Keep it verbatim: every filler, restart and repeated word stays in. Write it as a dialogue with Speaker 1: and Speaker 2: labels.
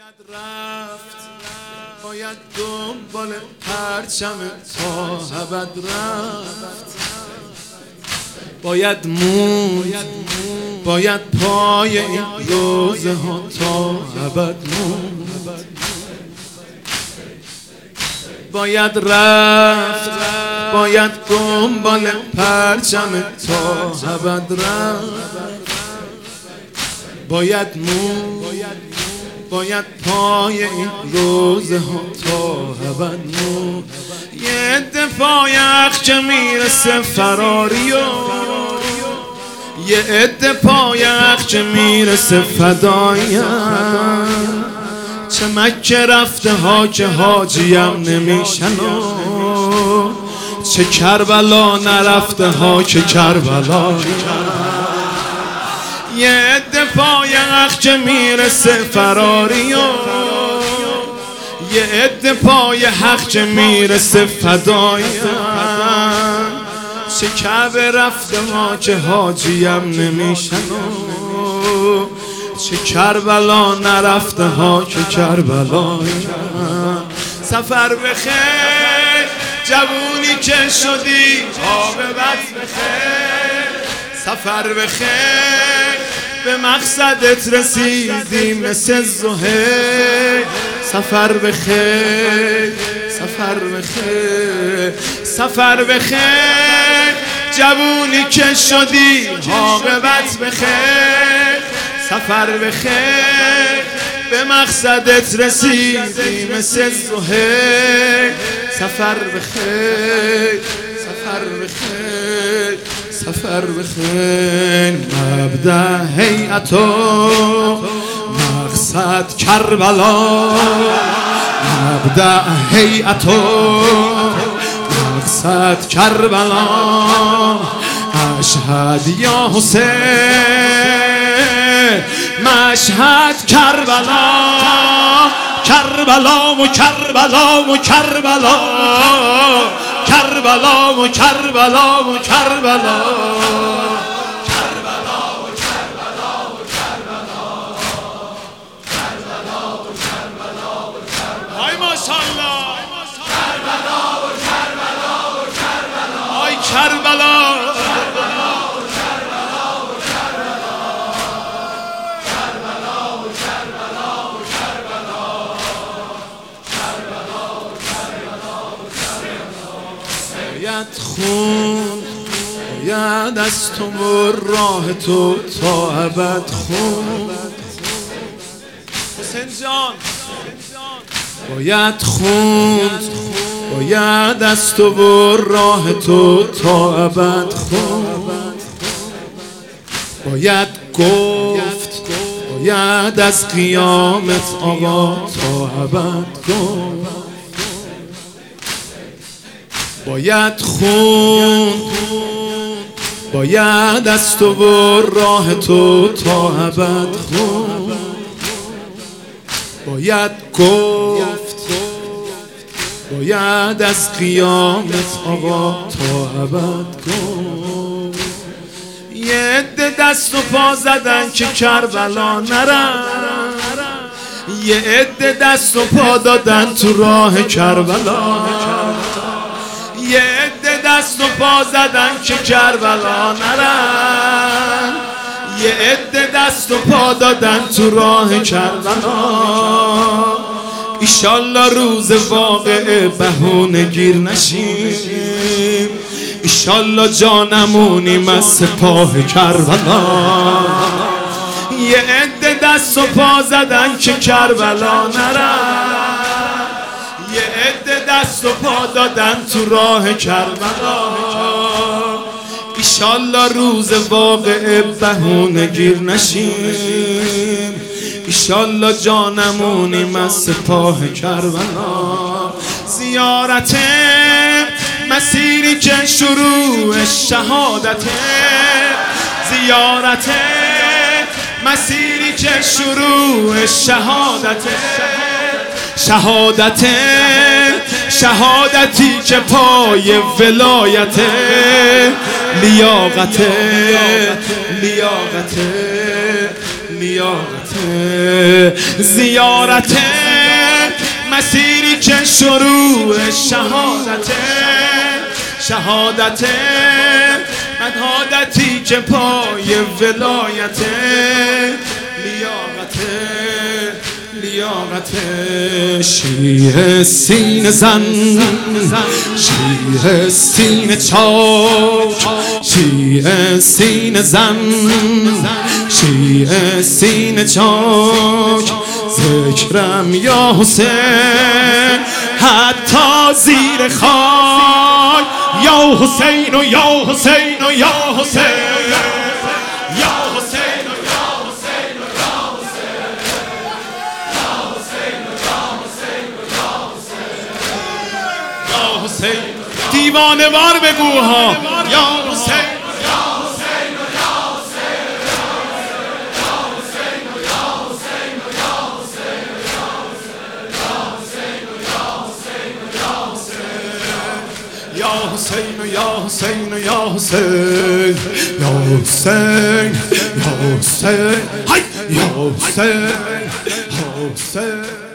Speaker 1: باید رفت، باید دنبال پرچم تا ابد رفت، باید موند، باید پای این روزه ها تا ابد موند، باید رفت، باید دنبال پرچم تا ابد رفت، باید موند، باید پای این روزه ها تا ابد موند. یه عده پای اخچه میرسه فراری و یه عده پای اخچه میرسه فدایم، چه مکه رفته ها که حاجیم نمیشن و چه کربلا نرفته ها که کربلا. یه عده پای اخچه میرسه فراری و یه عده پای حق چه میرسه فدایم، چه کعبه رفته ما که حاجیم نمیشن و چه کربلا نرفته ها که کربلایم. سفر بخیر جوونی که شدی عاقبت بخیر، سفر بخیر به مقصدت رسیدی مثل زهیر. سفر بخیر، سفر بخیر، سفر بخیر جوونی که شدی عاقبت بخیر، سفر بخیر به مقصدت رسیدی مثل زهیر. سفر بخیر، سفر بخیر، سفر بخیر. مبدأ هیئت و مقصد کربلا، مبدأ هیئت و مقصد کربلا. اشهد یا حسین مشهد کربلا، کربلا و کربلا و کربلا، کربلا و کربلا و کربلا. کربلا باید خون، باید از تو و راه تو تا ابد خون. حسین جان باید خوند، باید از تو و راه تو تا ابد خوند. باید گفت، باید از قیامت آقا تا ابد گفت. باید خوند، باید از تو و راه تو تا ابد خوند. باید گفت، باید از قیامت آقا تا ابد گفت. یه عده دست و پا زدن که کربلا نرن، یه عده دست و پا دادن تو راه کربلا، یه عده دست و پا زدن که کربلا نرن، یه عده دست و پا دادن تو راه کربلا. ایشالله روز واقعه بهونه گیر نشیم، ایشالله جانمونیم از سپاه کربلا. یه عده دست و پا زدن که کربلا نرن، یه عده دست و پا دادن تو راه کربلا. ایشالله روز واقعه بهونه گیر نشیم، ایشالله جانمونیم از سپاه کربلا. زیارت مسیری که شروع شهادت، زیارت مسیری که شروع شهادت، شهادت شهادتی که پای ولایت، لیاقت لیاقت لیاقت زیارت مسیری که شروع شهادت شهادت مدهادتی که پای ولایت لیاقت لیاقت شیه سینه زن شیه سینه چاک شیه سینه زن شیه سینه چاک ذکرم یا حسین حتی زیر خاک یا حسین و یا حسین و یا حسین یا حسین و یا حسین و یا حسین یا حسین و یا حسین و یا حسین یا حسین دیوانه وار بگو ها یا حسین یا حسین یا حسین یا حسین یا حسین یا حسین یا حسین یا حسین